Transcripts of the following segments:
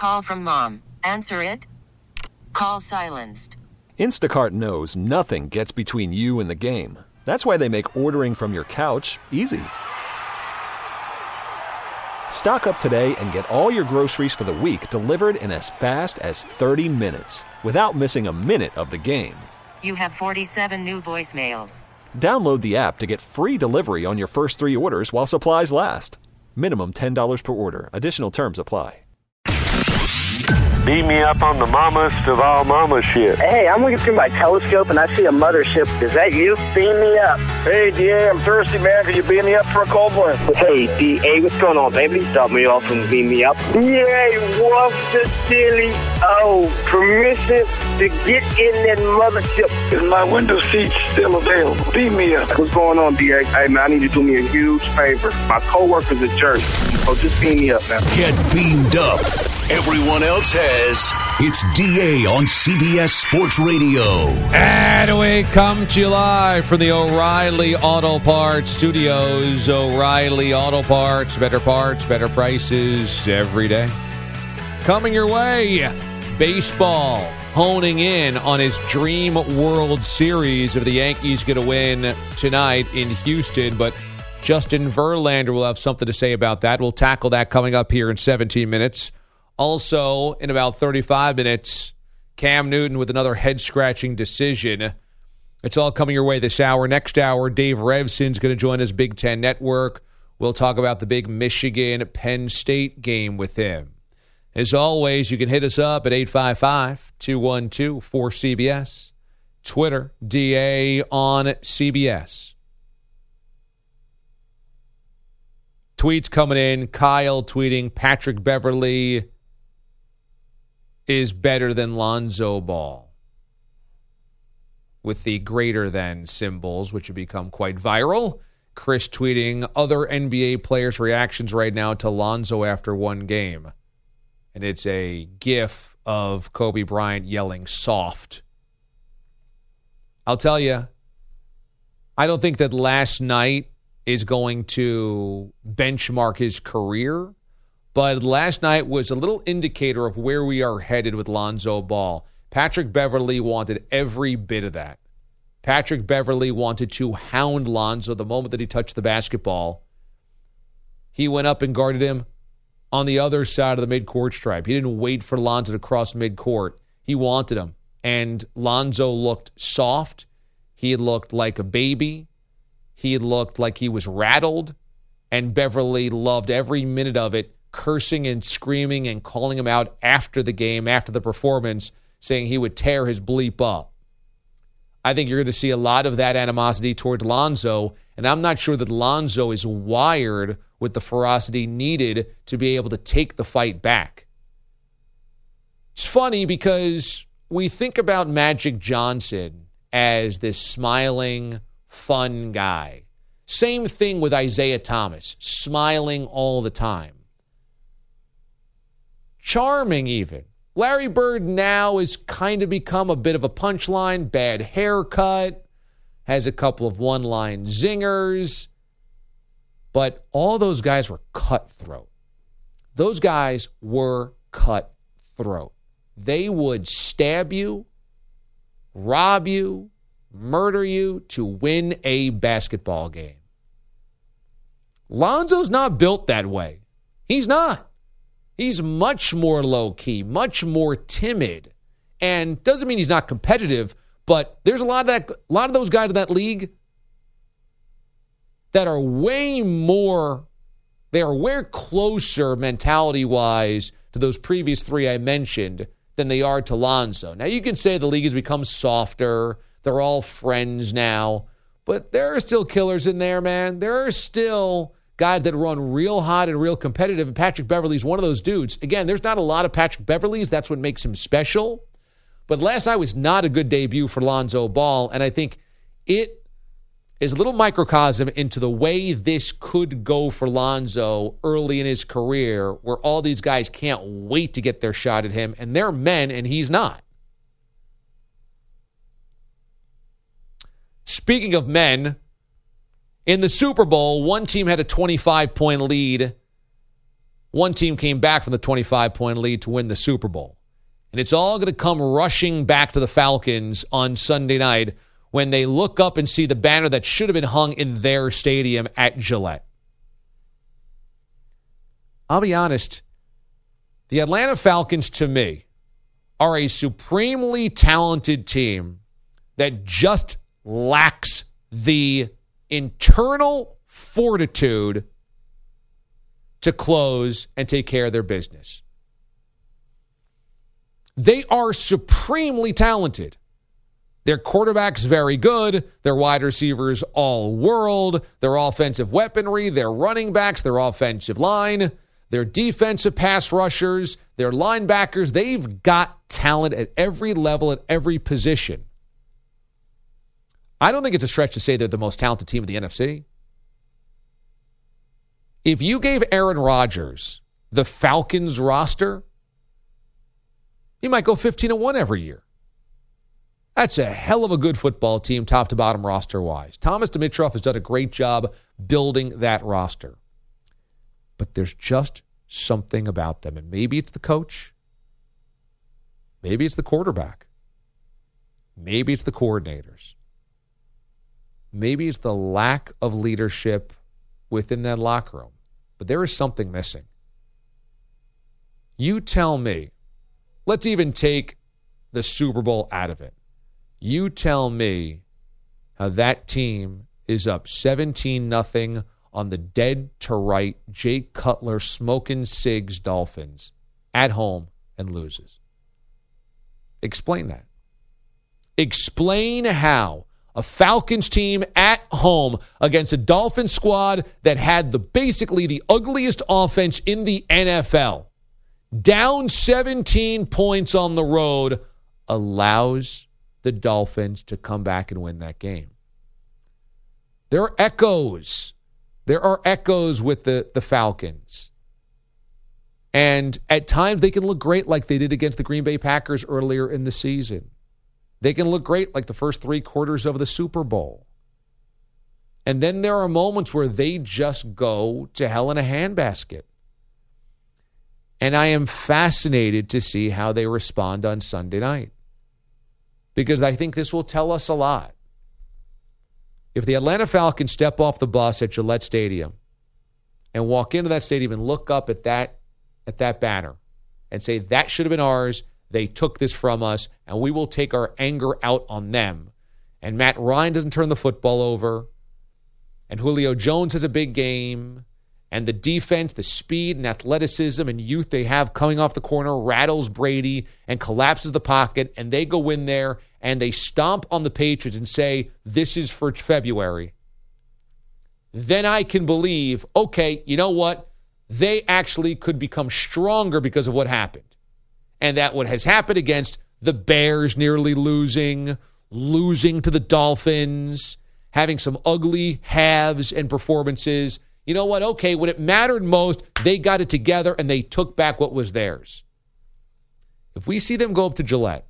call from mom. Answer it. Call silenced. Instacart knows nothing gets between you and the game. That's why they make ordering from your couch easy. Stock up today and get all your groceries for the week delivered in as fast as 30 minutes without missing a minute of the game. You have 47 new voicemails. Download the app to get free delivery on your first 3 orders while supplies last. Minimum $10 per order. Additional terms apply. Beat me up on the mamas of all mama shit. Hey, I'm looking through my telescope and I see a mothership. Is that you? Beam me up. Hey, DA, I'm thirsty, man. Can you beam me up for a cold one? Hey, DA, what's going on, baby? Stop me off and beam me up. Yay, what's the silly? Oh, permission to get in that mothership. Is my window seat still available? Beam me up. What's going on, DA? Hey, man, I need you to do me a huge favor. My coworker's a jerk. So just beam me up, man. Get beamed up. Everyone else has. It's DA on CBS Sports Radio. And we come to you live from the O'Reilly Auto Parts Studios. O'Reilly Auto Parts, better prices every day. Coming your way, baseball honing in on his dream World Series if the Yankees get a win tonight in Houston. But Justin Verlander will have something to say about that. We'll tackle that coming up here in 17 minutes. Also, in about 35 minutes, Cam Newton with another head-scratching decision. It's all coming your way this hour. Next hour, Dave Revson's going to join us, Big Ten Network. We'll talk about the big Michigan-Penn State game with him. As always, you can hit us up at 855-212-4CBS. Twitter, DA on CBS. Tweets coming in. Kyle tweeting, Patrick Beverly is better than Lonzo Ball, with the greater than symbols, which have become quite viral. Chris tweeting other NBA players' reactions right now to Lonzo after one game. And it's a gif of Kobe Bryant yelling soft. I'll tell you, I don't think that last night is going to benchmark his career, but last night was a little indicator of where we are headed with Lonzo Ball. Patrick Beverly wanted every bit of that. Patrick Beverly wanted to hound Lonzo the moment that he touched the basketball. He went up and guarded him on the other side of the midcourt stripe. He didn't wait for Lonzo to cross midcourt. He wanted him. And Lonzo looked soft. He looked like a baby. He looked like he was rattled. And Beverly loved every minute of it, cursing and screaming and calling him out after the game, after the performance, saying he would tear his bleep up. I think you're going to see a lot of that animosity toward Lonzo, and I'm not sure that Lonzo is wired with the ferocity needed to be able to take the fight back. It's funny because we think about Magic Johnson as this smiling, fun guy. Same thing with Isaiah Thomas, smiling all the time. Charming even. Larry Bird now has kind of become a bit of a punchline, bad haircut, has a couple of one-line zingers, but all those guys were cutthroat. Those guys were cutthroat. They would stab you, rob you, murder you to win a basketball game. Lonzo's not built that way. He's not. He's much more low-key, much more timid, and doesn't mean he's not competitive, but there's a lot of those guys in that league that are way closer mentality-wise to those previous three I mentioned than they are to Lonzo. Now, you can say the league has become softer. They're all friends now, but there are still killers in there, man. There are still guys that run real hot and real competitive, and Patrick Beverly's one of those dudes. Again, there's not a lot of Patrick Beverlys. That's what makes him special. But last night was not a good debut for Lonzo Ball, and I think it is a little microcosm into the way this could go for Lonzo early in his career, where all these guys can't wait to get their shot at him, and they're men, and he's not. Speaking of men, in the Super Bowl, one team had a 25-point lead one team came back from the 25-point lead to win the Super Bowl. And it's all going to come rushing back to the Falcons on Sunday night when they look up and see the banner that should have been hung in their stadium at Gillette. I'll be honest, the Atlanta Falcons, to me, are a supremely talented team that just lacks the internal fortitude to close and take care of their business. They are supremely talented. Their quarterback's very good. Their wide receivers all world. Their offensive weaponry, their running backs, their offensive line, their defensive pass rushers, their linebackers. They've got talent at every level, at every position. I don't think it's a stretch to say they're the most talented team in the NFC. If you gave Aaron Rodgers the Falcons roster, he might go 15-1 every year. That's a hell of a good football team, top to bottom roster-wise. Thomas Dimitroff has done a great job building that roster. But there's just something about them. And maybe it's the coach. Maybe it's the quarterback. Maybe it's the coordinators. Maybe it's the lack of leadership within that locker room. But there is something missing. You tell me. Let's even take the Super Bowl out of it. You tell me how that team is up 17-0 on the dead-to-right Jay Cutler smoking cigs Dolphins at home and loses. Explain that. Explain how a Falcons team at home against a Dolphins squad that had basically the ugliest offense in the NFL, down 17 points on the road, allows the Dolphins to come back and win that game. There are echoes. There are echoes with the Falcons. And at times they can look great like they did against the Green Bay Packers earlier in the season. They can look great like the first 3 quarters of the Super Bowl. And then there are moments where they just go to hell in a handbasket. And I am fascinated to see how they respond on Sunday night. Because I think this will tell us a lot. If the Atlanta Falcons step off the bus at Gillette Stadium and walk into that stadium and look up at that banner and say, that should have been ours, they took this from us, and we will take our anger out on them. And Matt Ryan doesn't turn the football over, and Julio Jones has a big game, and the defense, the speed and athleticism and youth they have coming off the corner rattles Brady and collapses the pocket, and they go in there and they stomp on the Patriots and say, this is for February. Then I can believe, okay, you know what? They actually could become stronger because of what happened. And that what has happened against the Bears nearly losing to the Dolphins, having some ugly halves and performances. You know what? Okay, when it mattered most, they got it together and they took back what was theirs. If we see them go up to Gillette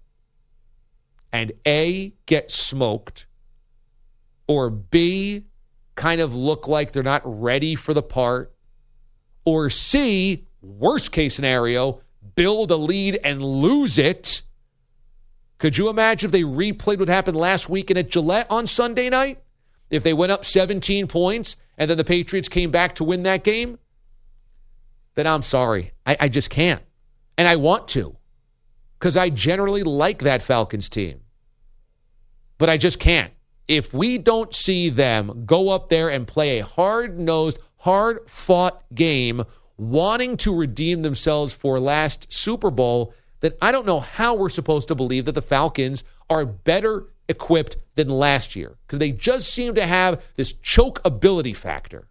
and A, get smoked, or B, kind of look like they're not ready for the part, or C, worst case scenario, build a lead and lose it. Could you imagine if they replayed what happened last weekend at Gillette on Sunday night? If they went up 17 points and then the Patriots came back to win that game? Then I'm sorry. I just can't. And I want to. Because I generally like that Falcons team. But I just can't. If we don't see them go up there and play a hard-nosed, hard-fought game wanting to redeem themselves for last Super Bowl, then I don't know how we're supposed to believe that the Falcons are better equipped than last year, because they just seem to have this choke ability factor.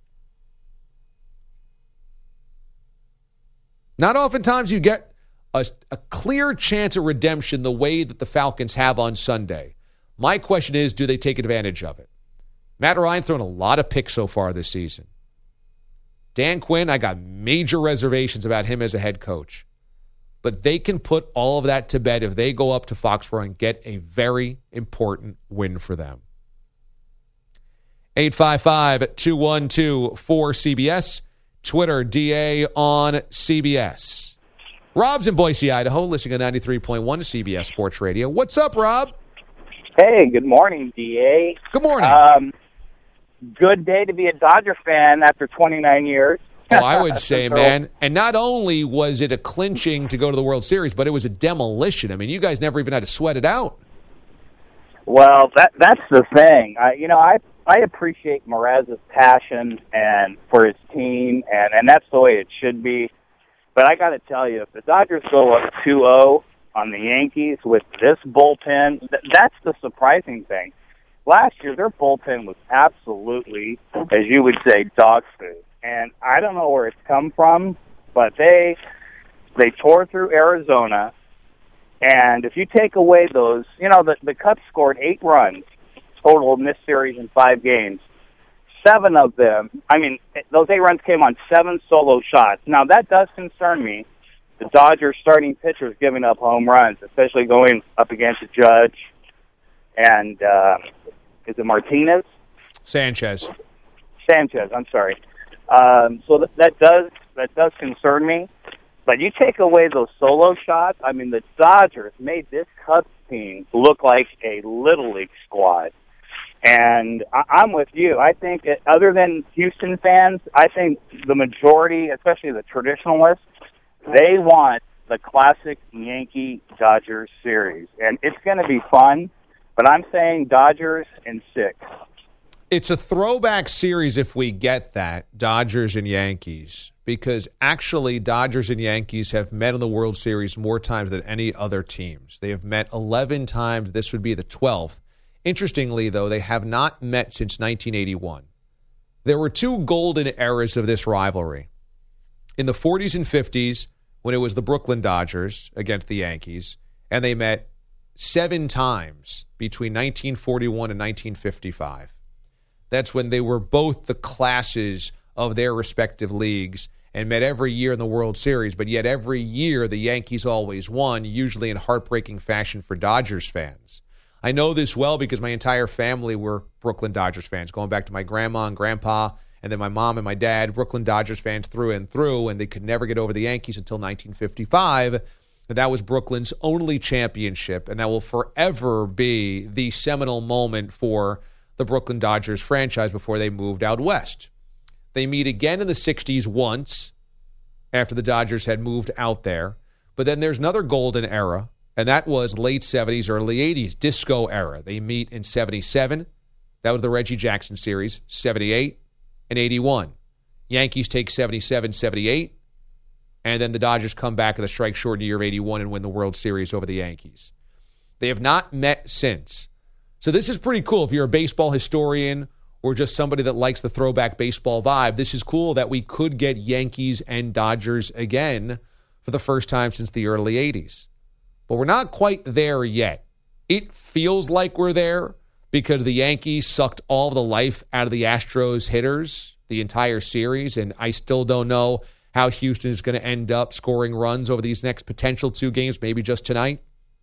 Not oftentimes you get a clear chance of redemption the way that the Falcons have on Sunday. My question is, do they take advantage of it? Matt Ryan's thrown a lot of picks so far this season. Dan Quinn, I got major reservations about him as a head coach. But they can put all of that to bed if they go up to Foxborough and get a very important win for them. 855-212-4CBS, Twitter, DA on CBS. Rob's in Boise, Idaho, listening on 93.1 CBS Sports Radio. What's up, Rob? Hey, good morning, DA. Good morning. Good day to be a Dodger fan after 29 years. Oh, I would say, man. And not only was it a clinching to go to the World Series, but it was a demolition. I mean, you guys never even had to sweat it out. Well, that's the thing. I appreciate Mraz's passion and for his team, and that's the way it should be. But I got to tell you, if the Dodgers go up 2-0 on the Yankees with this bullpen, that's the surprising thing. Last year, their bullpen was absolutely, as you would say, dog food. And I don't know where it's come from, but they tore through Arizona. And if you take away those, the Cubs scored 8 runs total in this series in 5 games. 7 of them, those 8 runs came on 7 solo shots. Now, that does concern me. The Dodgers starting pitchers giving up home runs, especially going up against a Judge and, is it Martinez? Sanchez, I'm sorry. So that does concern me. But you take away those solo shots, the Dodgers made this Cubs team look like a Little League squad. And I'm with you. I think other than Houston fans, I think the majority, especially the traditionalists, they want the classic Yankee-Dodgers series. And it's going to be fun, but I'm saying Dodgers in 6. It's a throwback series if we get that, Dodgers and Yankees, because actually Dodgers and Yankees have met in the World Series more times than any other teams. They have met 11 times. This would be the 12th. Interestingly, though, they have not met since 1981. There were 2 golden eras of this rivalry. In the 40s and 50s, when it was the Brooklyn Dodgers against the Yankees, and they met 7 times between 1941 and 1955. That's when they were both the classes of their respective leagues and met every year in the World Series, but yet every year the Yankees always won, usually in heartbreaking fashion for Dodgers fans. I know this well because my entire family were Brooklyn Dodgers fans, going back to my grandma and grandpa, and then my mom and my dad, Brooklyn Dodgers fans through and through, and they could never get over the Yankees until 1955. That was Brooklyn's only championship, and that will forever be the seminal moment for the Brooklyn Dodgers franchise before they moved out west. They meet again in the 60s once after the Dodgers had moved out there. But then there's another golden era, and that was late 70s, early 80s, disco era. They meet in 77. That was the Reggie Jackson series, 78 and 81. Yankees take 77, 78, and then the Dodgers come back in the strike-shortened year of 81 and win the World Series over the Yankees. They have not met since. So this is pretty cool. If you're a baseball historian or just somebody that likes the throwback baseball vibe, this is cool that we could get Yankees and Dodgers again for the first time since the early 80s. But we're not quite there yet. It feels like we're there because the Yankees sucked all the life out of the Astros hitters the entire series, and I still don't know how Houston is going to end up scoring runs over these next potential 2 games, maybe just tonight.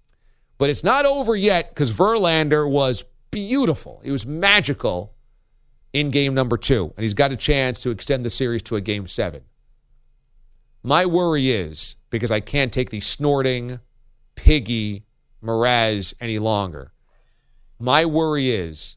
But it's not over yet because Verlander was beautiful. He was magical in game number 2, and he's got a chance to extend the series to a game 7. My worry is, because I can't take the snorting, piggy Mraz any longer, my worry is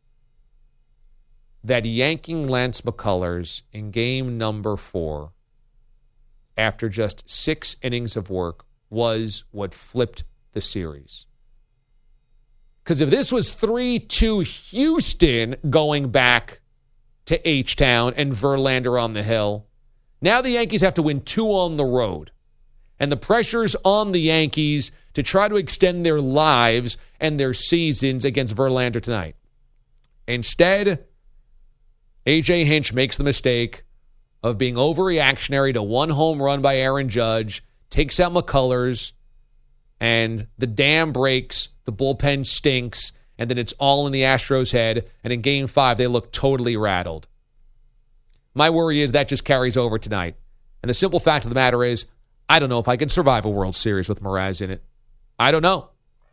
that yanking Lance McCullers in game number 4 after just 6 innings of work was what flipped the series. Because if this was 3-2 Houston going back to H-Town and Verlander on the hill, now the Yankees have to win 2 on the road. And the pressure's on the Yankees to try to extend their lives and their seasons against Verlander tonight. Instead, A.J. Hinch makes the mistake of being overreactionary to 1 home run by Aaron Judge, takes out McCullers, and the dam breaks, the bullpen stinks, and then it's all in the Astros' head, and in Game 5, they look totally rattled. My worry is that just carries over tonight. And the simple fact of the matter is, I don't know if I can survive a World Series with Mraz in it. I don't know.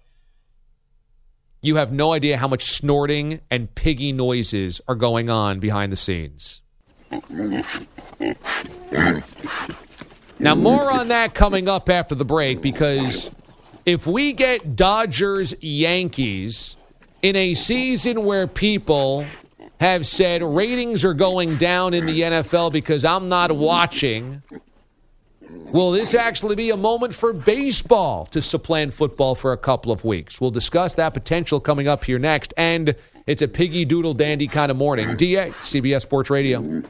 You have no idea how much snorting and piggy noises are going on behind the scenes. Now, more on that coming up after the break, because if we get Dodgers-Yankees in a season where people have said ratings are going down in the NFL because I'm not watching, will this actually be a moment for baseball to supplant football for a couple of weeks? We'll discuss that potential coming up here next, and it's a piggy doodle dandy kind of morning. DA, CBS Sports Radio.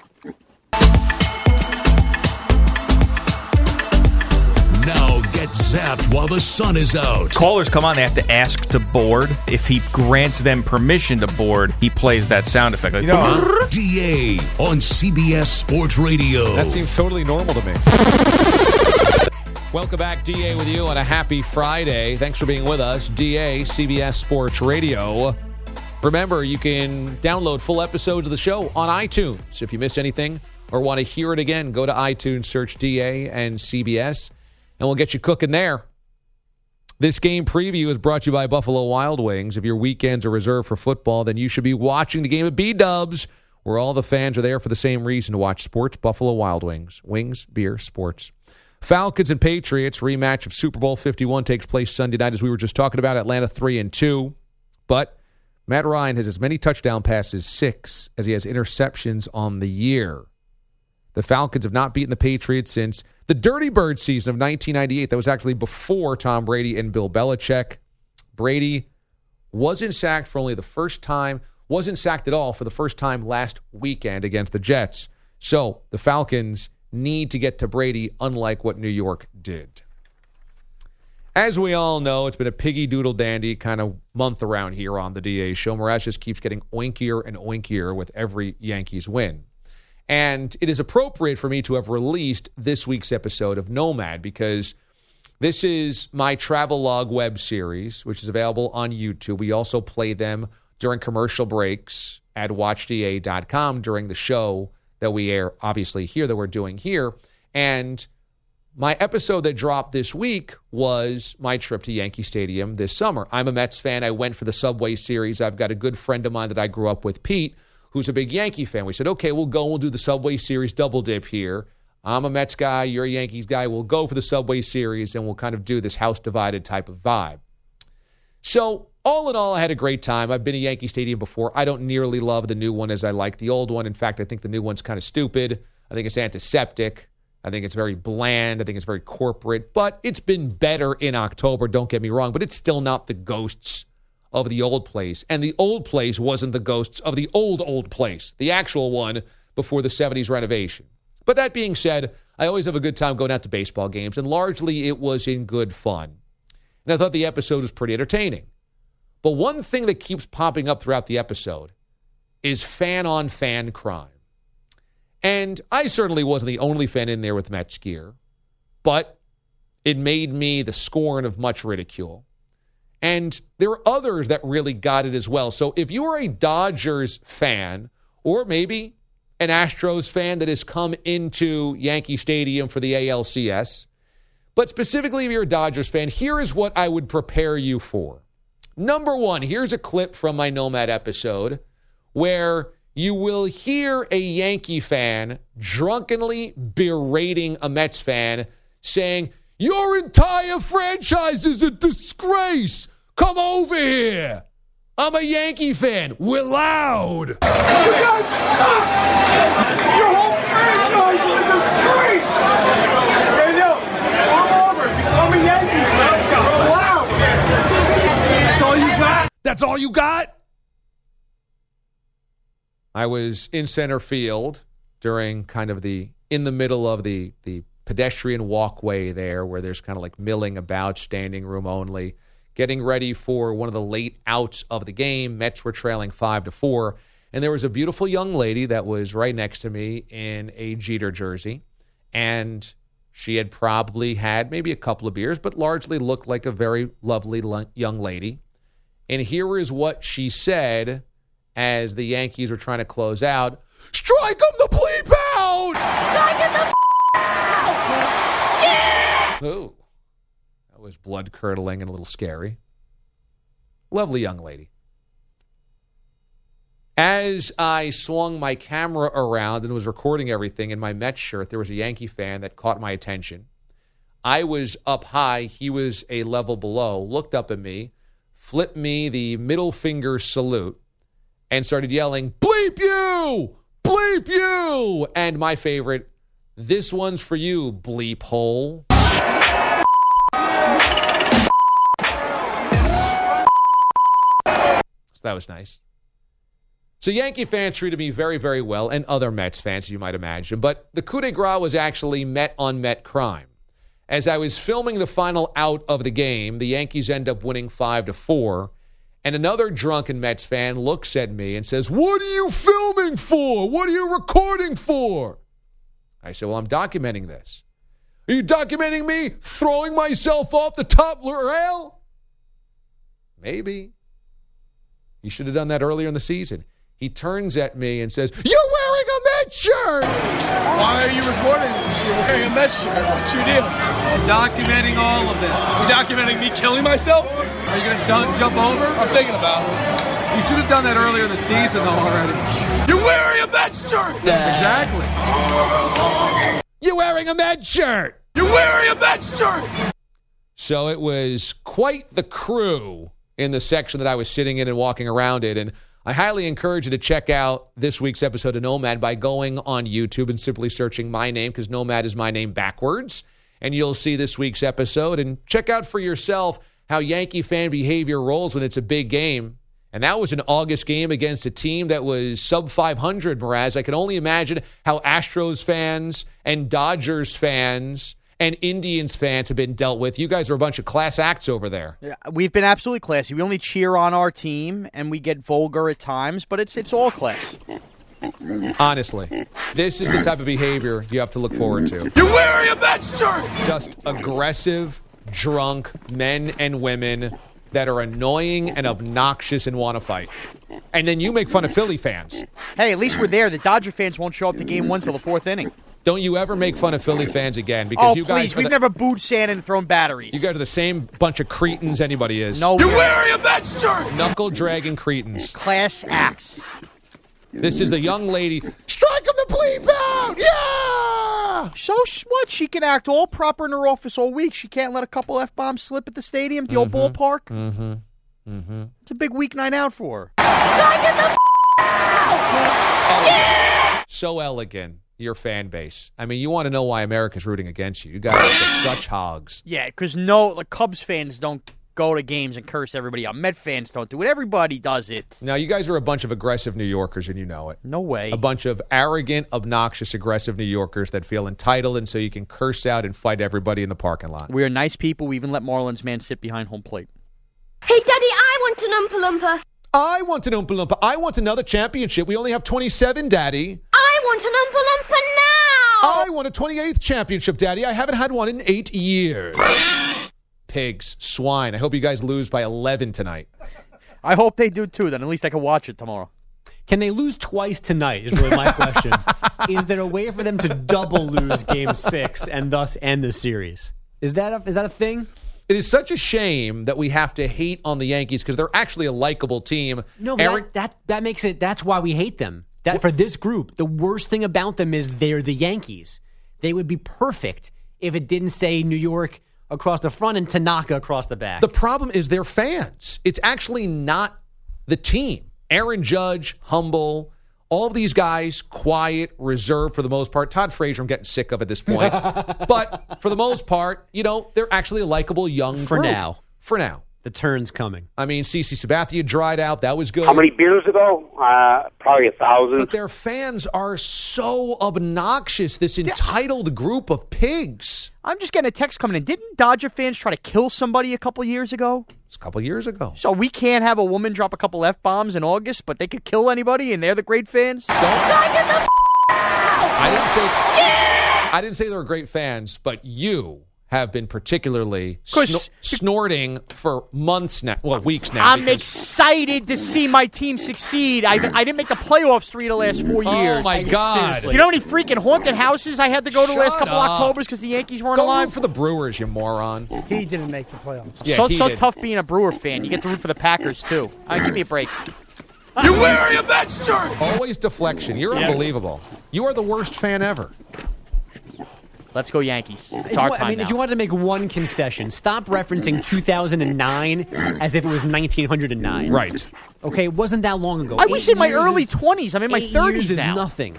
Now get zapped while the sun is out. Callers come on, they have to ask to board. If he grants them permission to board, he plays that sound effect. Like, DA on CBS Sports Radio. That seems totally normal to me. Welcome back, DA with you on a happy Friday. Thanks for being with us. DA, CBS Sports Radio. Remember, you can download full episodes of the show on iTunes. If you missed anything or want to hear it again, go to iTunes, search DA and CBS, and we'll get you cooking there. This game preview is brought to you by Buffalo Wild Wings. If your weekends are reserved for football, then you should be watching the game at B-Dubs, where all the fans are there for the same reason, to watch sports. Buffalo Wild Wings. Wings, beer, sports. Falcons and Patriots rematch of Super Bowl 51 takes place Sunday night, as we were just talking about. Atlanta 3-2. But Matt Ryan has as many touchdown passes, 6, as he has interceptions on the year. The Falcons have not beaten the Patriots since the Dirty Bird season of 1998. That was actually before Tom Brady and Bill Belichick. Brady wasn't sacked for only the first time, wasn't sacked at all for the first time last weekend against the Jets. So the Falcons need to get to Brady, unlike what New York did. As we all know, it's been a piggy doodle dandy kind of month around here on the DA show. Mraz just keeps getting oinkier and oinkier with every Yankees win. And it is appropriate for me to have released this week's episode of Nomad, because this is my travelogue web series, which is available on YouTube. We also play them during commercial breaks at watchda.com during the show that we air, obviously, here, that we're doing here. And my episode that dropped this week was my trip to Yankee Stadium this summer. I'm a Mets fan. I went for the Subway Series. I've got a good friend of mine that I grew up with, Pete, who's a big Yankee fan. We said, okay, we'll go and we'll do the Subway Series double dip here. I'm a Mets guy. You're a Yankees guy. We'll go for the Subway Series, and we'll kind of do this house divided type of vibe. So all in all, I had a great time. I've been to Yankee Stadium before. I don't nearly love the new one as I like the old one. In fact, I think the new one's kind of stupid. I think it's antiseptic. I think it's very bland. I think it's very corporate. But it's been better in October, don't get me wrong. But it's still not the ghosts of the old place. And the old place wasn't the ghosts of the old place, the actual one before the 70s renovation. But that being said, I always have a good time going out to baseball games, and largely it was in good fun. And I thought the episode was pretty entertaining. But one thing that keeps popping up throughout the episode is fan-on-fan crime. And I certainly wasn't the only fan in there with Mets gear, but it made me the scorn of much ridicule. And there are others that really got it as well. So if you are a Dodgers fan, or maybe an Astros fan that has come into Yankee Stadium for the ALCS, but specifically if you're a Dodgers fan, here is what I would prepare you for. Number one, here's a clip from my Nomad episode where you will hear a Yankee fan drunkenly berating a Mets fan, saying, "Your entire franchise is a disgrace. Come over here. I'm a Yankee fan. We're loud." You guys suck. Your whole franchise is a disgrace. Hey, yo, come over. I'm a Yankees fan. We're loud. That's all you got? That's all you got? I was in center field during kind of in the middle of the pedestrian walkway there, where there's kind of like milling about, standing room only, getting ready for one of the late outs of the game. Mets were trailing 5-4, and there was a beautiful young lady that was right next to me in a Jeter jersey, and she had probably had maybe a couple of beers, but largely looked like a very lovely young lady. And here is what she said as the Yankees were trying to close out. "Strike him the bleep out! Strike him the out! Yeah!" Ooh, that was blood-curdling and a little scary. Lovely young lady. As I swung my camera around and was recording everything in my Mets shirt, there was a Yankee fan that caught my attention. I was up high. He was a level below, looked up at me, flipped me the middle finger salute, and started yelling, "Bleep you! Bleep you!" And my favorite, "This one's for you, bleep hole." So that was nice. So Yankee fans treated me very, very well, and other Mets fans, you might imagine. But the coup de grace was actually Met-on-Met crime. As I was filming the final out of the game, the Yankees end up winning 5-4, and another drunken Mets fan looks at me and says, "What are you filming for? What are you recording for?" I said, "Well, I'm documenting this." "Are you documenting me throwing myself off the top rail?" Maybe. You should have done that earlier in the season. He turns at me and says, "You're wearing a Mets shirt!" "Why are you recording this? You're wearing a Mets shirt. What's your deal?" "Documenting all of this." "You're documenting me killing myself?" "Are you going to jump over?" "I'm thinking about it." "You should have done that earlier in the season, though, already." "You're wearing a Mets shirt!" "Exactly." "You're wearing a Mets shirt!" "You're wearing a Mets shirt!" So it was quite the crew in the section that I was sitting in and walking around it, and I highly encourage you to check out this week's episode of Nomad by going on YouTube and simply searching my name, because Nomad is my name backwards, and you'll see this week's episode. And check out for yourself how Yankee fan behavior rolls when it's a big game. And that was an August game against a team that was sub 500, Mraz. I can only imagine how Astros fans and Dodgers fans and Indians fans have been dealt with. You guys are a bunch of class acts over there. Yeah, we've been absolutely classy. We only cheer on our team, and we get vulgar at times, but it's all class. Honestly, this is the type of behavior you have to look forward to. "You're wearing a Mets shirt!" Just aggressive, drunk men and women that are annoying and obnoxious and want to fight. And then you make fun of Philly fans. Hey, at least we're there. The Dodger fans won't show up to game 1 till the 4th inning. Don't you ever make fun of Philly fans again, because you guys please, we've never booed Santa and thrown batteries. You guys are the same bunch of cretins anybody is. No, "You're wearing a Mets shirt!" Knuckle-dragging cretins. Class acts. This is the young lady. "Strike him the bleep out! Yeah!" So what? She can act all proper in her office all week. She can't let a couple F-bombs slip at the stadium, the old ballpark. Mm-hmm. Mm-hmm. It's a big weeknight out for her. Yeah! So elegant, your fan base. I mean, you want to know why America's rooting against you. You guys are such hogs. Yeah, because the Cubs fans don't go to games and curse everybody out. Met fans don't do it. Everybody does it. Now, you guys are a bunch of aggressive New Yorkers, and you know it. No way. A bunch of arrogant, obnoxious, aggressive New Yorkers that feel entitled, and so you can curse out and fight everybody in the parking lot. We are nice people. We even let Marlins man sit behind home plate. Hey, Daddy, I want an Oompa Loompa. I want an Oompa Loompa. I want another championship. We only have 27, Daddy. I want an Oompa Loompa now. I want a 28th championship, Daddy. I haven't had one in 8 years. Pigs, swine. I hope you guys lose by 11 tonight. I hope they do too, then at least I can watch it tomorrow. Can they lose twice tonight is really my question. Is there a way for them to double lose Game 6 and thus end the series? Is that a thing? It is such a shame that we have to hate on the Yankees because they're actually a likable team. No, but that makes it, that's why we hate them. That for this group, the worst thing about them is they're the Yankees. They would be perfect if it didn't say New York across the front and Tanaka across the back. The problem is they're fans. It's actually not the team. Aaron Judge, humble, all of these guys, quiet, reserved for the most part. Todd Frazier, I'm getting sick of at this point. But for the most part, they're actually a likable young group. For now. The turn's coming. I mean, CeCe Sabathia dried out. That was good. How many beers ago? Probably 1,000. But their fans are so obnoxious, this entitled group of pigs. I'm just getting a text coming in. Didn't Dodger fans try to kill somebody a couple years ago? It's a couple years ago. So we can't have a woman drop a couple F-bombs in August, but they could kill anybody, and they're the great fans? I didn't say they were great fans, but you have been particularly snorting for months now. Well, weeks now. I'm excited to see my team succeed. I didn't make the playoffs 3 of the last 4 years. Oh, my God. Seriously. You know how many freaking haunted houses I had to go to the last couple Octobers because the Yankees weren't alive? Root for the Brewers, you moron. He didn't make the playoffs. Yeah, so tough being a Brewer fan. You get to root for the Packers, too. Give me a break. You're wearing a Mets shirt! Always deflection. You're unbelievable. You are the worst fan ever. Let's go Yankees. It's our time now. If you wanted to make one concession, stop referencing 2009 as if it was 1909. Right. Okay, it wasn't that long ago. I was in my early 20s. I'm in my 30s years now. Is nothing.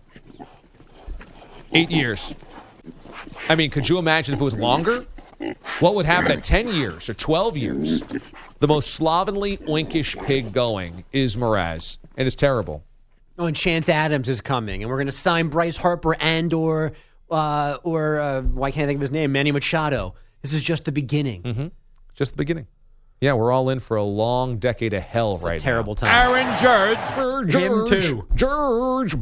8 years. I mean, could you imagine if it was longer? What would happen at 10 years or 12 years? The most slovenly, oinkish pig going is Mraz, and it's terrible. Oh, and Chance Adams is coming, and we're going to sign Bryce Harper or why can't I think of his name? Manny Machado. This is just the beginning. Mm-hmm. Just the beginning. Yeah, we're all in for a long decade of hell it's right a terrible now. time. Aaron Judge. Him too. George.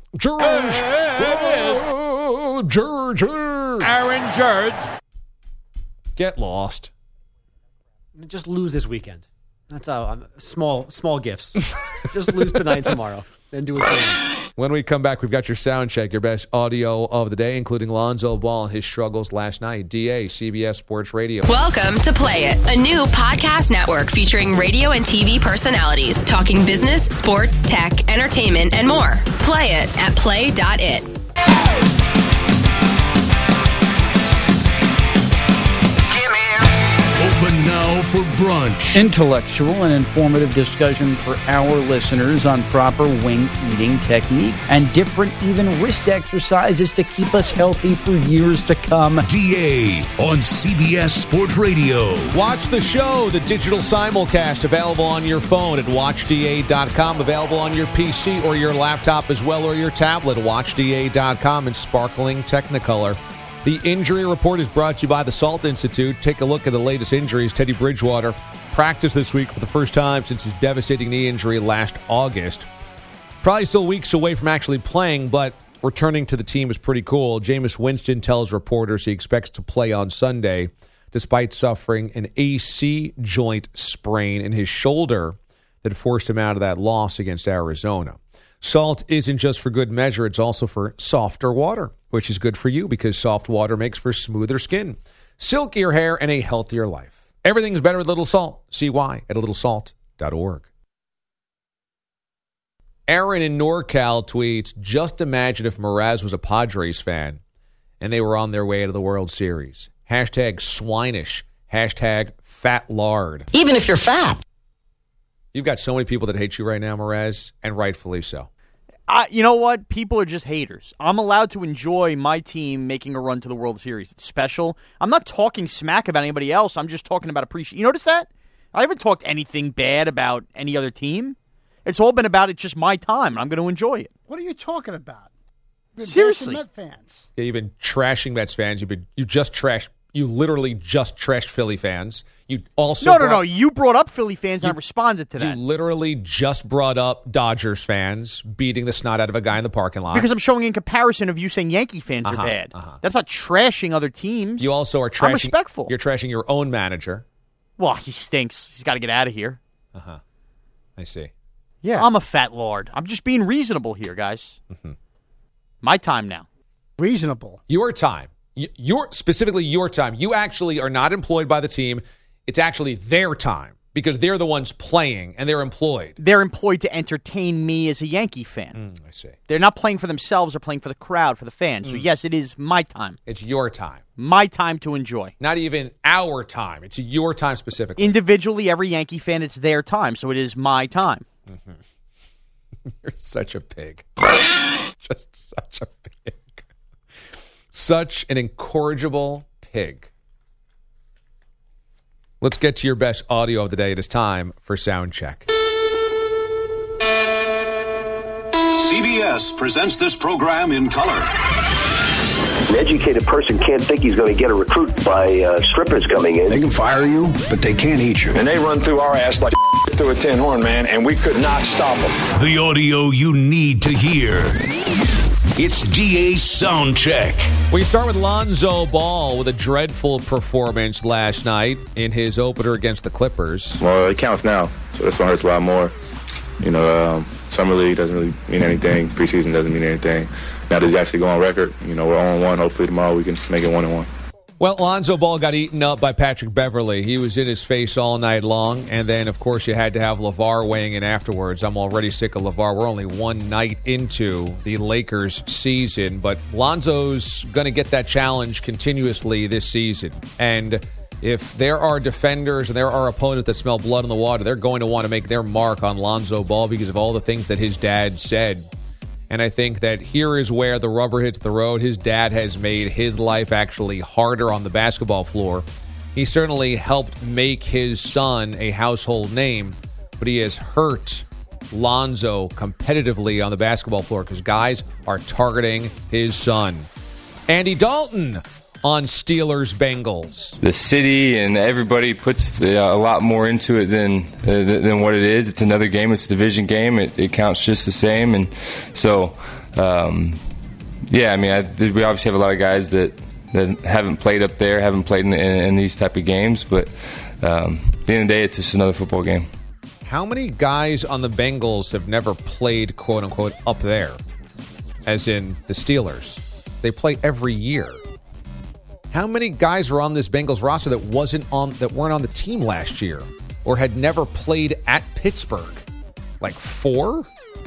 Aaron Judge. Get lost. Just lose this weekend. That's small gifts. Just lose tonight and tomorrow. Then do it again. When we come back, we've got your sound check, your best audio of the day, including Lonzo Ball and his struggles last night. DA, CBS Sports Radio. Welcome to Play It, a new podcast network featuring radio and TV personalities talking business, sports, tech, entertainment, and more. Play it at play.it. Open now for brunch. Intellectual and informative discussion for our listeners on proper wing eating technique and different even wrist exercises to keep us healthy for years to come. DA on CBS Sports Radio. Watch the show, the digital simulcast, available on your phone at watchda.com, available on your PC or your laptop as well, or your tablet, watchda.com, in sparkling Technicolor. The injury report is brought to you by the Salt Institute. Take a look at the latest injuries. Teddy Bridgewater practiced this week for the first time since his devastating knee injury last August. Probably still weeks away from actually playing, but returning to the team is pretty cool. Jameis Winston tells reporters he expects to play on Sunday, despite suffering an AC joint sprain in his shoulder that forced him out of that loss against Arizona. Salt isn't just for good measure, it's also for softer water, which is good for you because soft water makes for smoother skin, silkier hair, and a healthier life. Everything's better with a little salt. See why at littlesalt.org. Aaron in NorCal tweets, just imagine if Mraz was a Padres fan and they were on their way to the World Series. Hashtag swinish. Hashtag fat lard. Even if you're fat. You've got so many people that hate you right now, Mraz, and rightfully so. You know what? People are just haters. I'm allowed to enjoy my team making a run to the World Series. It's special. I'm not talking smack about anybody else. I'm just talking about appreciation. You notice that? I haven't talked anything bad about any other team. It's all been about it's just my time, and I'm going to enjoy it. What are you talking about? Seriously. Met fans. Yeah, you've been trashing Mets fans. You literally just trashed Philly fans. You also No. You brought up Philly fans, and I responded to that. You literally just brought up Dodgers fans beating the snot out of a guy in the parking lot. Because I'm showing in comparison of you saying Yankee fans are bad. That's not trashing other teams. You also are trashing. I'm respectful. You're trashing your own manager. Well, he stinks. He's got to get out of here. I see. Yeah. I'm a fat lord. I'm just being reasonable here, guys. Mm-hmm. My time now. Reasonable. Your time. Specifically your time. You actually are not employed by the team. It's actually their time because they're the ones playing and they're employed. They're employed to entertain me as a Yankee fan. I see. They're not playing for themselves. They're playing for the crowd, for the fans. So, yes, it is my time. It's your time. My time to enjoy. Not even our time. It's your time specifically. Individually, every Yankee fan, it's their time. So it is my time. Mm-hmm. You're such a pig. Just such a pig. Such an incorrigible pig. Let's get to your best audio of the day. It is time for Sound Check. CBS presents this program in color. An educated person can't think he's going to get a recruit by strippers coming in. They can fire you, but they can't eat you. And they run through our ass like through a tin horn, man, and we could not stop them. The audio you need to hear. It's DA's Sound Check. We start with Lonzo Ball with a dreadful performance last night in his opener against the Clippers. Well, it counts now, so this one hurts a lot more. You know, Summer League doesn't really mean anything. Preseason doesn't mean anything. Now that he's actually go on record, you know, we're 0-1. Hopefully tomorrow we can make it 1-1. Well, Lonzo Ball got eaten up by Patrick Beverley. He was in his face all night long. And then, of course, you had to have LeVar weighing in afterwards. I'm already sick of LeVar. We're only one night into the Lakers season. But Lonzo's going to get that challenge continuously this season. And if there are defenders and there are opponents that smell blood in the water, they're going to want to make their mark on Lonzo Ball because of all the things that his dad said. And I think that here is where the rubber hits the road. His dad has made his life actually harder on the basketball floor. He certainly helped make his son a household name, but he has hurt Lonzo competitively on the basketball floor because guys are targeting his son. Andy Dalton on Steelers-Bengals. The city and everybody puts a lot more into it than what it is. It's another game. It's a division game. It counts just the same. And so, yeah, I mean, we obviously have a lot of guys that haven't played up there, haven't played in these type of games. But at the end of the day, it's just another football game. How many guys on the Bengals have never played, quote-unquote, up there, as in the Steelers? They play every year. How many guys are on this Bengals roster that weren't on the team last year or had never played at Pittsburgh? Like 4?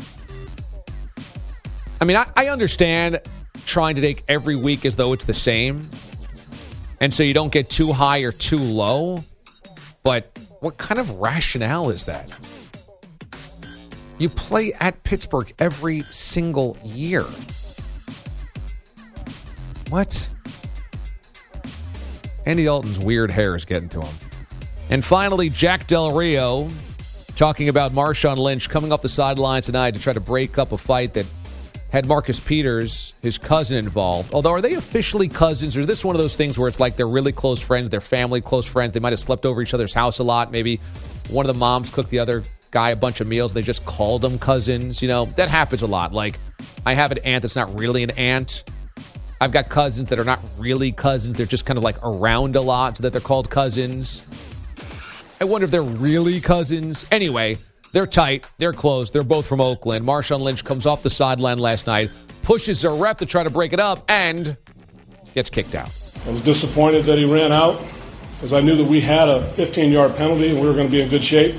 I mean, I understand trying to take every week as though it's the same, and so you don't get too high or too low, but what kind of rationale is that? You play at Pittsburgh every single year. What? Andy Dalton's weird hair is getting to him. And finally, Jack Del Rio talking about Marshawn Lynch coming off the sidelines tonight to try to break up a fight that had Marcus Peters, his cousin, involved. Although, are they officially cousins, or is this one of those things where it's like they're really close friends, they're family close friends, they might have slept over each other's house a lot, maybe one of the moms cooked the other guy a bunch of meals, they just called them cousins, you know, that happens a lot. Like, I have an aunt that's not really an aunt. I've got cousins that are not really cousins. They're just kind of like around a lot so that they're called cousins. I wonder if they're really cousins. Anyway, they're tight. They're close. They're both from Oakland. Marshawn Lynch comes off the sideline last night, pushes a ref to try to break it up, and gets kicked out. I was disappointed that he ran out because I knew that we had a 15-yard penalty and we were going to be in good shape.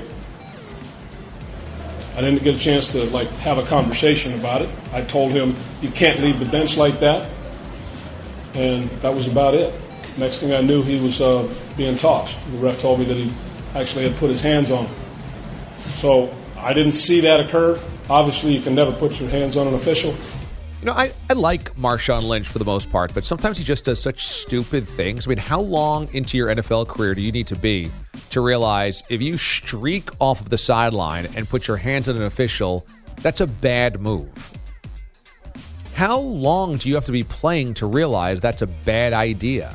I didn't get a chance to have a conversation about it. I told him, you can't leave the bench like that. And that was about it. Next thing I knew, he was being tossed. The ref told me that he actually had put his hands on him. So I didn't see that occur. Obviously, you can never put your hands on an official. You know, I like Marshawn Lynch for the most part, but sometimes he just does such stupid things. I mean, how long into your NFL career do you need to be to realize if you streak off of the sideline and put your hands on an official, that's a bad move? How long do you have to be playing to realize that's a bad idea?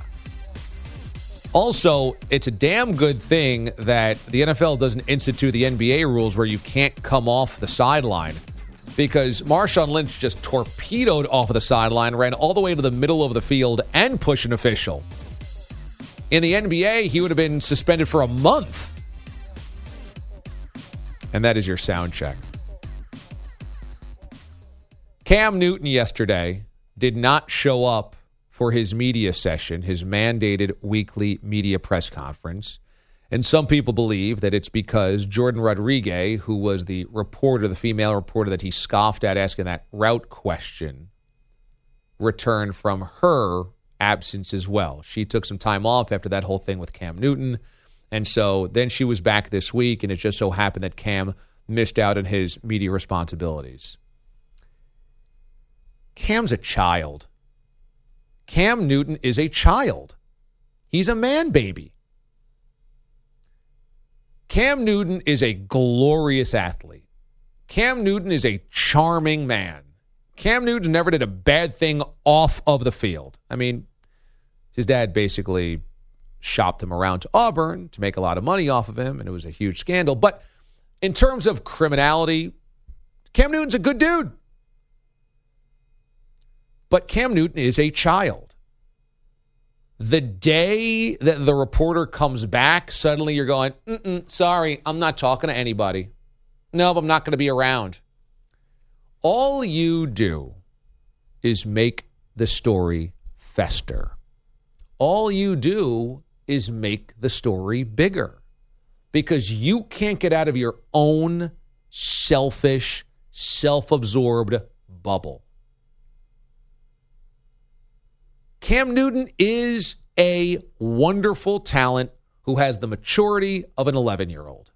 Also, it's a damn good thing that the NFL doesn't institute the NBA rules where you can't come off the sideline, because Marshawn Lynch just torpedoed off of the sideline, ran all the way to the middle of the field, and pushed an official. In the NBA, he would have been suspended for a month. And that is your sound check. Cam Newton yesterday did not show up for his media session, his mandated weekly media press conference. And some people believe that it's because Jordan Rodriguez, who was the reporter, the female reporter that he scoffed at asking that route question, returned from her absence as well. She took some time off after that whole thing with Cam Newton. And so then she was back this week, and it just so happened that Cam missed out on his media responsibilities. Cam's a child. Cam Newton is a child. He's a man baby. Cam Newton is a glorious athlete. Cam Newton is a charming man. Cam Newton never did a bad thing off of the field. I mean, his dad basically shopped him around to Auburn to make a lot of money off of him, and it was a huge scandal. But in terms of criminality, Cam Newton's a good dude. But Cam Newton is a child. The day that the reporter comes back, suddenly you're going, sorry, I'm not talking to anybody. No, I'm not going to be around. All you do is make the story fester. all you do is make the story bigger because you can't get out of your own selfish, self-absorbed bubble. Cam Newton is a wonderful talent who has the maturity of an 11-year-old.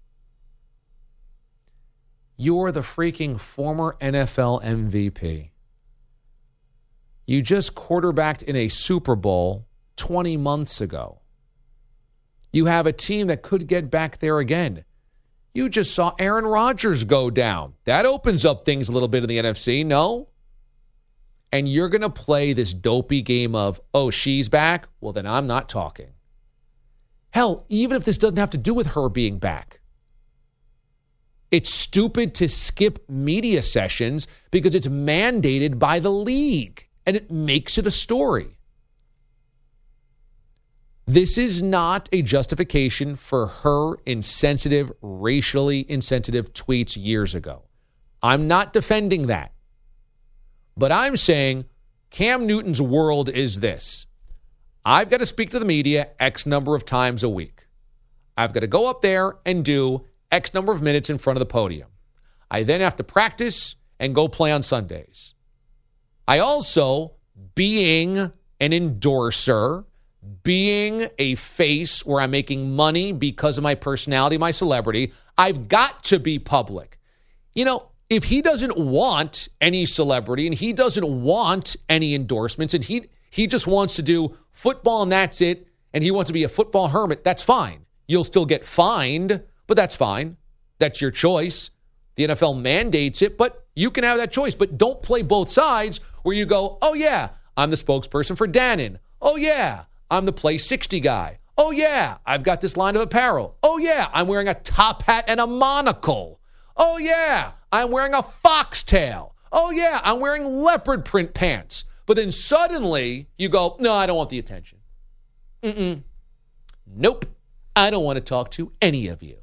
You're the freaking former NFL MVP. You just quarterbacked in a Super Bowl 20 months ago. You have a team that could get back there again. You just saw Aaron Rodgers go down. That opens up things a little bit in the NFC, no? And you're going to play this dopey game of, oh, she's back? Well, then I'm not talking. Hell, even if this doesn't have to do with her being back. It's stupid to skip media sessions because it's mandated by the league, and it makes it a story. This is not a justification for her insensitive, racially insensitive tweets years ago. I'm not defending that. But I'm saying Cam Newton's world is this. I've got to speak to the media X number of times a week. I've got to go up there and do X number of minutes in front of the podium. I then have to practice and go play on Sundays. I also, being an endorser, being a face where I'm making money because of my personality, my celebrity, I've got to be public. You know, if he doesn't want any celebrity and he doesn't want any endorsements and he just wants to do football and that's it, and he wants to be a football hermit, that's fine. You'll still get fined, but that's fine. That's your choice. The NFL mandates it, but you can have that choice. But don't play both sides where you go, oh, yeah, I'm the spokesperson for Dannon. Oh, yeah, I'm the Play 60 guy. Oh, yeah, I've got this line of apparel. Oh, yeah, I'm wearing a top hat and a monocle. Oh, yeah, I'm wearing a foxtail. Oh, yeah, I'm wearing leopard print pants. But then suddenly you go, no, I don't want the attention. Nope, I don't want to talk to any of you.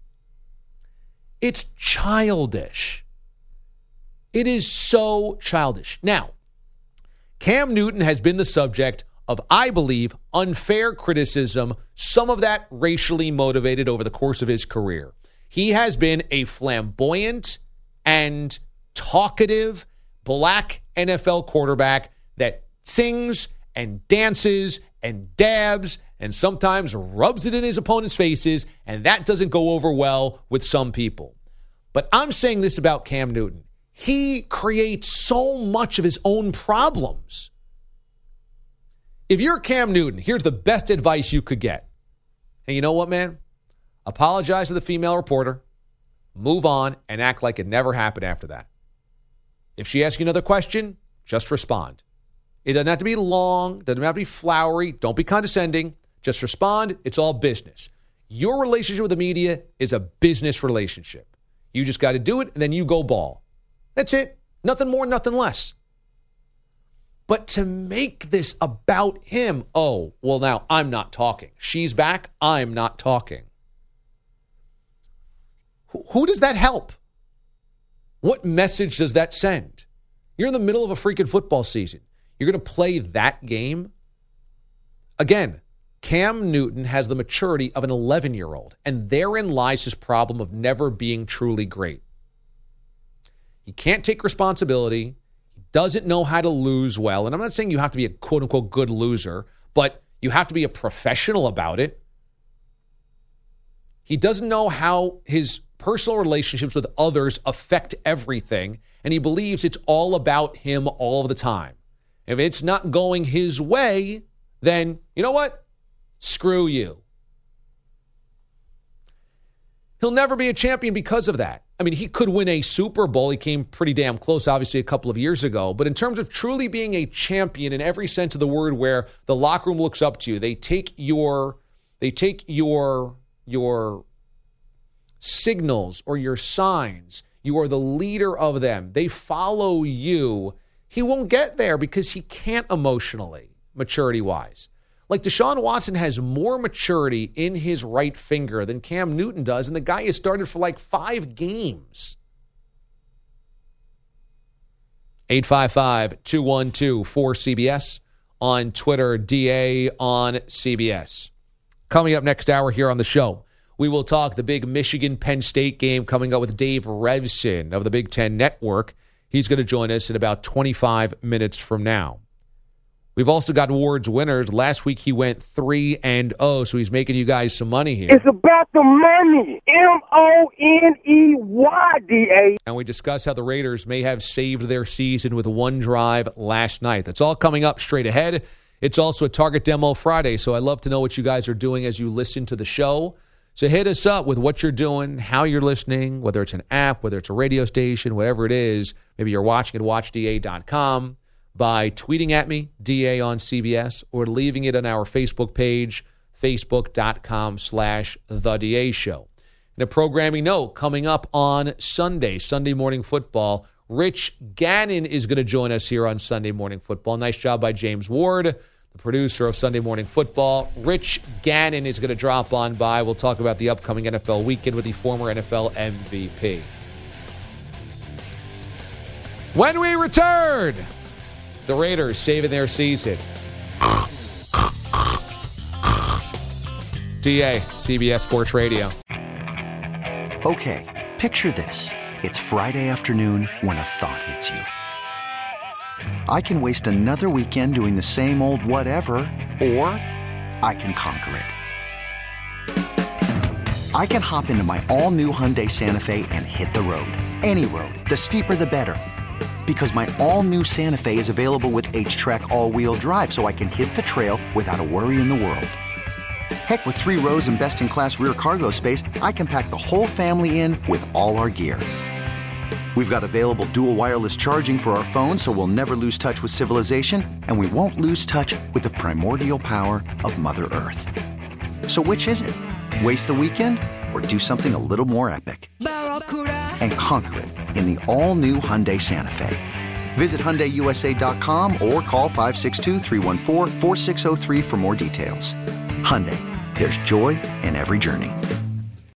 It's childish. It is so childish. Now, Cam Newton has been the subject of, I believe, unfair criticism, some of that racially motivated over the course of his career. He has been a flamboyant and talkative black NFL quarterback that sings and dances and dabs and sometimes rubs it in his opponent's faces, and that doesn't go over well with some people. But I'm saying this about Cam Newton. He creates so much of his own problems. If you're Cam Newton, here's the best advice you could get. And you know what, man? Apologize to the female reporter, move on, and act like it never happened after that. If she asks you another question, just respond. It doesn't have to be long, doesn't have to be flowery, don't be condescending. Just respond. It's all business. Your relationship with the media is a business relationship. You just got to do it, and then you go ball. That's it. Nothing more, nothing less. But to make this about him, oh, well, now I'm not talking. She's back. I'm not talking. Who does that help? What message does that send? You're in the middle of a freaking football season. You're going to play that game? Again, Cam Newton has the maturity of an 11-year-old, and therein lies his problem of never being truly great. He can't take responsibility. He doesn't know how to lose well. And I'm not saying you have to be a quote-unquote good loser, but you have to be a professional about it. He doesn't know how his personal relationships with others affect everything, and he believes it's all about him all of the time. If it's not going his way, then, you know what? Screw you. He'll never be a champion because of that. I mean, he could win a Super Bowl. He came pretty damn close, obviously, a couple of years ago. But in terms of truly being a champion in every sense of the word, where the locker room looks up to you, they take your signals or your signs. You are the leader of them. They follow you. He won't get there because he can't emotionally, maturity-wise. Like Deshaun Watson has more maturity in his right finger than Cam Newton does, and the guy has started for like 5 games. 855-212-4CBS on Twitter, DA on CBS. Coming up next hour here on the show, we will talk the big Michigan-Penn State game coming up with Dave Revson of the Big Ten Network. He's going to join us in about 25 minutes from now. We've also got awards winners. Last week he went 3-0, so he's making you guys some money here. It's about the money. M-O-N-E-Y, D-A. And we discuss how the Raiders may have saved their season with one drive last night. That's all coming up straight ahead. It's also a Target Demo Friday, so I'd love to know what you guys are doing as you listen to the show. So hit us up with what you're doing, how you're listening, whether it's an app, whether it's a radio station, whatever it is. Maybe you're watching at watchda.com. By tweeting at me, DA on CBS, or leaving it on our Facebook page, facebook.com/The DA Show. And a programming note coming up on Sunday Morning Football. Rich Gannon is going to join us here on Sunday Morning Football. Nice job by James Ward, the producer of Sunday Morning Football. Rich Gannon is going to drop on by. We'll talk about the upcoming NFL weekend with the former NFL MVP. When we return, the Raiders saving their season. DA, CBS Sports Radio. Okay, picture this. It's Friday afternoon when a thought hits you. I can waste another weekend doing the same old whatever, or I can conquer it. I can hop into my all-new Hyundai Santa Fe and hit the road. Any road. The steeper, the better. Because my all-new Santa Fe is available with H-Track all-wheel drive, so I can hit the trail without a worry in the world. Heck, with 3 rows and best-in-class rear cargo space, I can pack the whole family in with all our gear. We've got available dual wireless charging for our phones, so we'll never lose touch with civilization, and we won't lose touch with the primordial power of Mother Earth. So which is it? Waste the weekend or do something a little more epic? And conquer it in the all-new Hyundai Santa Fe. Visit HyundaiUSA.com or call 562-314-4603 for more details. Hyundai, there's joy in every journey.